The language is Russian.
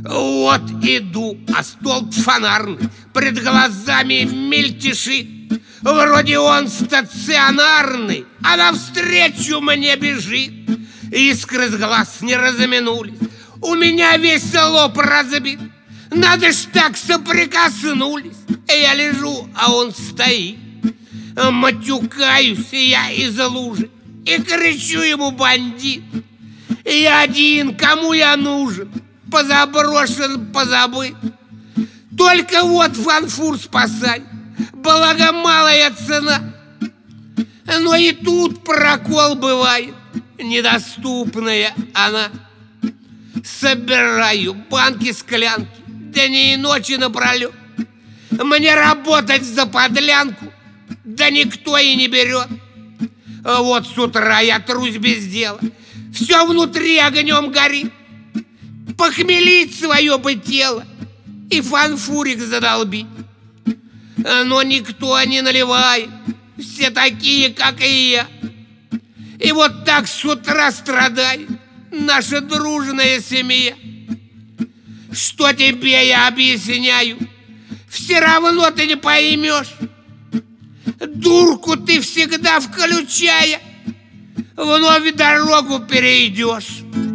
Вот иду, а столб фонарный пред глазами мельтешит. Вроде он стационарный, а навстречу мне бежит. Искры с глаз не разминулись, у меня весь лоб разбит. Надо ж так соприкоснулись. Я лежу, а он стоит. Матюкаюсь я из лужи и кричу ему: бандит! Я один, кому я нужен? Позаброшен, позабыт. Только вот фанфур спасай, благо малая цена. Но и тут прокол бывает, недоступная она. Собираю банки-склянки дни и ночи напролет. Мне работать за подлянку, да никто и не берет. Вот с утра я трусь без дела, все внутри огнем горит. Похмелить свое бы тело и фанфурик задолбить. Но никто не наливает, все такие, как и я. И вот так с утра страдает наша дружная семья. Что тебе я объясняю, все равно ты не поймешь. Дурку ты всегда включая, вновь дорогу перейдешь.